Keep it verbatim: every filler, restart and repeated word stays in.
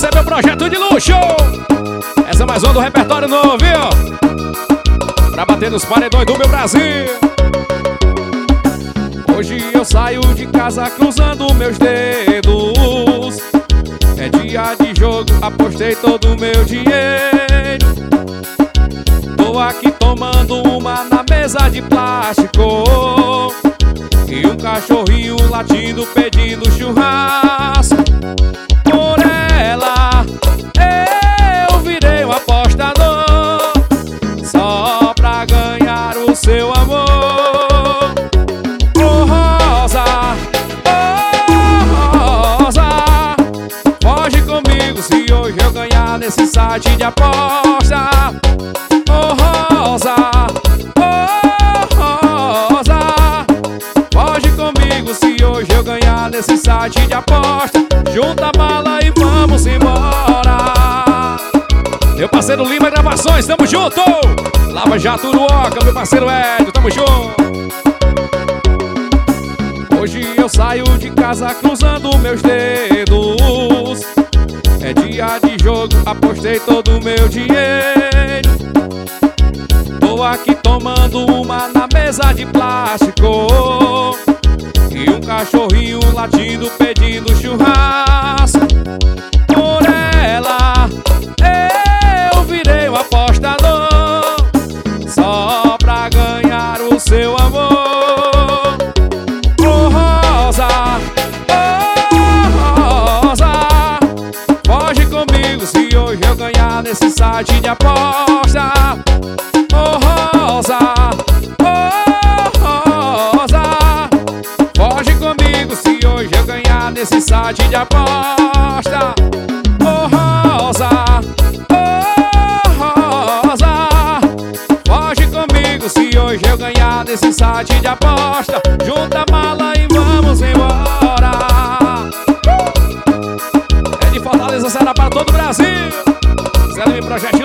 é meu projeto de luxo. Essa é mais uma do repertório novo, viu? Pra bater nos paredões do meu Brasil. Hoje eu saio de casa cruzando meus dedos. É dia de jogo, apostei todo o meu dinheiro. Tô aqui tomando uma na mesa de plástico e um cachorrinho latindo pedindo churrasco. Por ela eu virei um apostador só pra ganhar o seu amor. Oh Rosa, oh Rosa, foge comigo se hoje eu ganhar nesse site de aposta. Oh Rosa, oh Rosa, foge comigo se hoje eu ganhar nesse site de aposta. Junta a mala e vamos embora. Meu parceiro Lima Gravações, tamo junto. Lava Jato Uruoca, meu parceiro Hélio, tamo junto. Hoje eu saio de casa cruzando meus dedos. É dia de jogo, apostei todo o meu dinheiro. Tô aqui tomando uma na mesa de plástico e um cachorrinho latindo pedindo churrasco. Por ela eu virei um apostador só pra ganhar o seu amor. Oh Rosa, oh Rosa, foge comigo se hoje eu ganhar nesse site de aposta. Oh Rosa, oh Rosa, foge comigo se hoje eu ganhar nesse site de aposta. Oh Rosa, oh Rosa, foge comigo se hoje eu ganhar nesse site de aposta. Junta a mala e vamos embora. É de Fortaleza, Ceará para todo o Brasil. Zé Lima Projeto